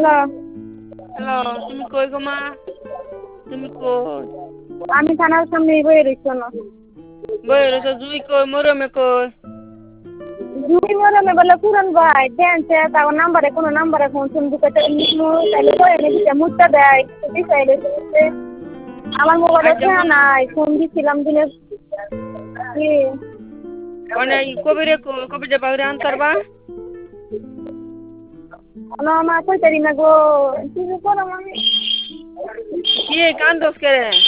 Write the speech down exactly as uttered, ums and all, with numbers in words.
Hello. Hello, তুমি কই গো মা? তুমি কই? আমি থানার সামনেই বইয়ে রইছি শোনো। বইয়ে রইছো, জুই কই? মরমে কই? জুই মরমে বলে পুরন ভাই দেনছে তাও নাম্বারে কোনো নাম্বারে ফোন ফোন দিতে নিমু তাইলে বইয়ে দিতে মুটটা দেয় দিছে দিছে আমার মোবাইলে আচ্ছা ফোন মন নাই ফোন দিছিলাম দিনে কি মানে কবিরে কই? কবিরে পাউরে আনতারবা? না মা কইতারি না গো কি যে করম আমি কি কান্দোস কে?